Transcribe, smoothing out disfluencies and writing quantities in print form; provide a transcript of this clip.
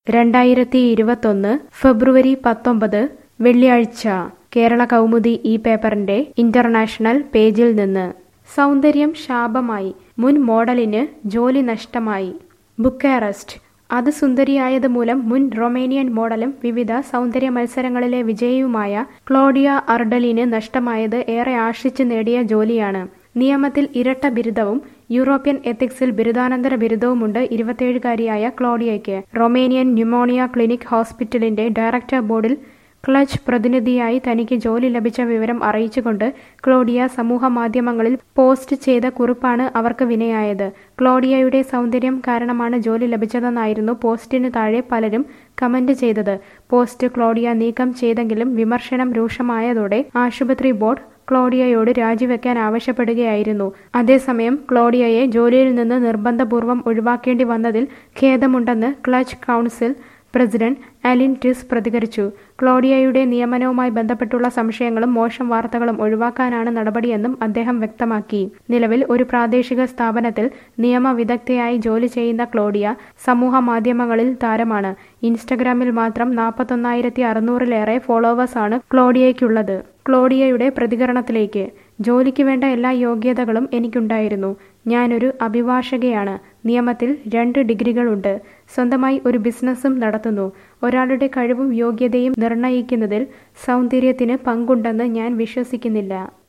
2021 ഫെബ്രുവരി 19 വെള്ളിയാഴ്ച കേരള കൗമുദി ഈ പേപ്പറിന്റെ ഇന്റർനാഷണൽ പേജിൽ നിന്ന് സൗന്ദര്യം ശാപമായി മുൻ മോഡലിന് ജോലി നഷ്ടമായി ബുക്കാറസ്റ്റ് അതിസുന്ദരിയായത് മൂലം മുൻ റൊമേനിയൻ മോഡലും വിവിധ സൗന്ദര്യ മത്സരങ്ങളിലെ വിജയിയുമായ ക്ലോഡിയ അർഡലിന് നഷ്ടമായത് ഏറെ ആശിച്ചു നേടിയ ജോലിയാണ്. നിയമത്തിൽ ഇരട്ട ബിരുദവും യൂറോപ്യൻ എത്തിക്സിൽ ബിരുദാനന്തര ബിരുദവുമുണ്ട് 27-കാരിയായ ക്ലോഡിയയ്ക്ക്. റൊമേനിയൻ ന്യൂമോണിയ ക്ലിനിക് ഹോസ്പിറ്റലിന്റെ ഡയറക്ടർ ബോർഡിൽ ക്ലച്ച് പ്രതിനിധിയായി തനിക്ക് ജോലി ലഭിച്ച വിവരം അറിയിച്ചുകൊണ്ട് ക്ലോഡിയ സമൂഹമാധ്യമങ്ങളിൽ പോസ്റ്റ് ചെയ്ത കുറിപ്പാണ് അവർക്ക് വിനയായത്. ക്ലോഡിയയുടെ സൗന്ദര്യം കാരണമാണ് ജോലി ലഭിച്ചതെന്നായിരുന്നു പോസ്റ്റിന് താഴെ പലരും കമന്റ് ചെയ്തത്. പോസ്റ്റ് ക്ലോഡിയ നീക്കം ചെയ്തെങ്കിലും വിമർശനം രൂക്ഷമായതോടെ ആശുപത്രി ബോർഡ് ക്ലോഡിയയോട് രാജിവെക്കാൻ ആവശ്യപ്പെടുകയായിരുന്നു. അതേസമയം ക്ലോഡിയയെ ജോലിയിൽ നിന്ന് നിർബന്ധപൂർവ്വം ഒഴിവാക്കേണ്ടി വന്നതിൽ ഖേദമുണ്ടെന്ന് Cluj council president Alin Tise പ്രതികരിച്ചു. ക്ലോഡിയയുടെ നിയമനവുമായി ബന്ധപ്പെട്ടുള്ള സംശയങ്ങളും മോശം വാർത്തകളും ഒഴിവാക്കാനാണ് നടപടിയെന്നും അദ്ദേഹം വ്യക്തമാക്കി. നിലവിൽ ഒരു പ്രാദേശിക സ്ഥാപനത്തിൽ നിയമവിദഗ്ധയായി ജോലി ചെയ്യുന്ന ക്ലോഡിയ സമൂഹ മാധ്യമങ്ങളിൽ താരമാണ്. ഇൻസ്റ്റഗ്രാമിൽ മാത്രം 41,600-ലേറെ ഫോളോവേഴ്സാണ് ക്ലോഡിയയ്ക്കുള്ളത്. ക്ലോഡിയയുടെ പ്രതികരണത്തിലേക്ക്: ജോലിക്ക് വേണ്ട എല്ലാ യോഗ്യതകളും എനിക്കുണ്ടായിരുന്നു. ഞാനൊരു അഭിഭാഷകയാണ്. നിയമത്തിൽ 2 ഡിഗ്രികളുണ്ട്. സ്വന്തമായി ഒരു ബിസിനസ്സും നടത്തുന്നു. ഒരാളുടെ കഴിവും യോഗ്യതയും നിർണ്ണയിക്കുന്നതിൽ സൗന്ദര്യത്തിന് പങ്കുണ്ടെന്ന് ഞാൻ വിശ്വസിക്കുന്നില്ല.